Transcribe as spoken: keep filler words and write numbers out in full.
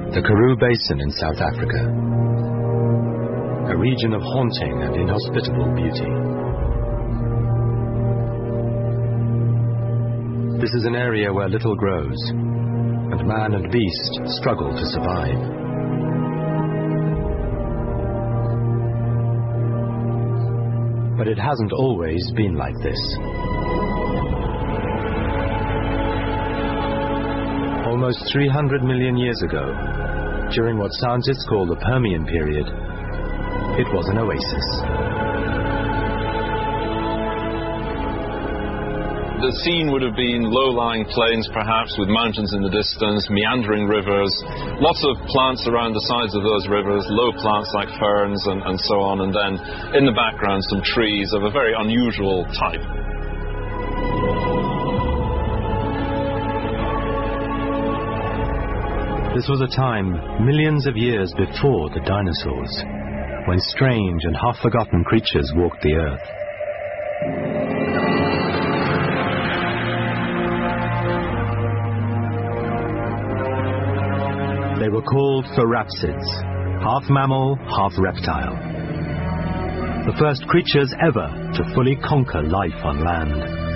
The Karoo Basin in South Africa, a region of haunting and inhospitable beauty. This is an area where little grows, and man and beast struggle to survive. But it hasn't always been like this. Almost three hundred million years ago, during what scientists call the Permian period, it was an oasis. The scene would have been low-lying plains, perhaps, with mountains in the distance, meandering rivers, lots of plants around the sides of those rivers, low plants like ferns and, and so on, and then in the background some trees of a very unusual type. This was a time millions of years before the dinosaurs, when strange and half-forgotten creatures walked the earth. They were called thorapsids, half mammal, half reptile. The first creatures ever to fully conquer life on land.